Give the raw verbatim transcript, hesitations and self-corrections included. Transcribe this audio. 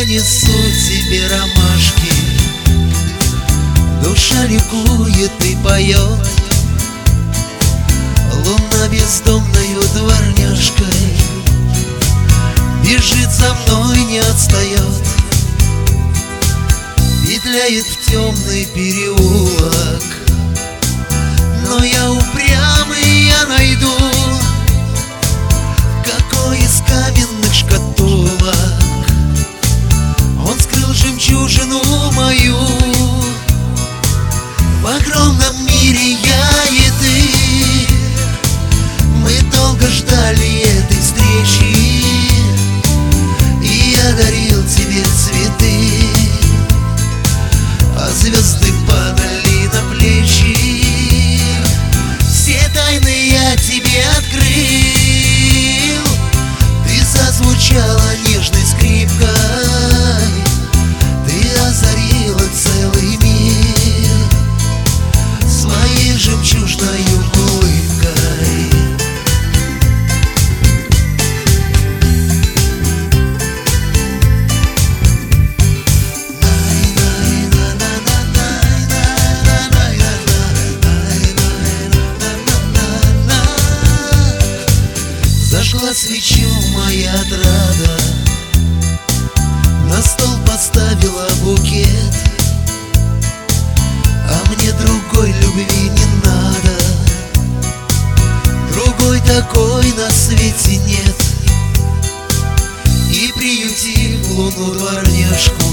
несу тебе ромашки, душа ликует и поет. Луна бездомною дворняжкой бежит за мной, не отстает, петляет в темный переулок. Но я упрямый, я найду, какой из каменных шкатулок он скрыл жемчужину мою. В огромном мире я и ты, мы долго ждали этой встречи, и я дарил тебе цветы, а звезды падали на плечи. Все тайны я тебе открыл, ты зазвучала нежной скрипкой, ты озарила целый мир своей жемчужной улыбкой. Зажгла свечу моя отрада, на стол поставила букет, а мне другой любви не надо, другой такой на свете нет. И приютив луну дворняжку,